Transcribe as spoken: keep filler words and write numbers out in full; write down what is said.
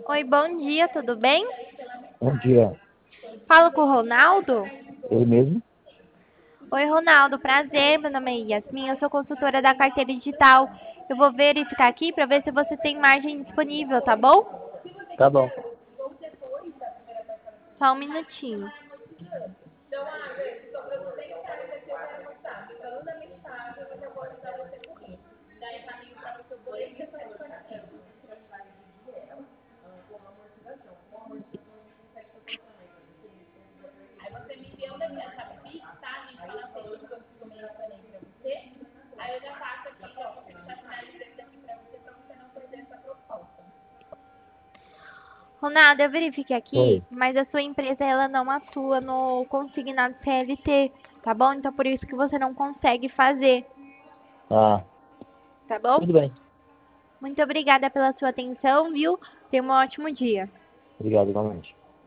Oi, bom dia, tudo bem? Bom dia. Falo com o Ronaldo. Ele mesmo? Oi, Ronaldo, prazer, meu nome é Yasmin, eu sou consultora da carteira digital. Eu vou verificar aqui para ver se você tem margem disponível, tá bom? Tá bom. Só um minutinho. Ronaldo, eu verifiquei aqui, Oi. mas a sua empresa ela não atua no consignado C L T, tá bom? Então por isso que você não consegue fazer, Ah, tá bom? tudo bem. Muito obrigada pela sua atenção, viu? Tenha um ótimo dia. Obrigado, igualmente.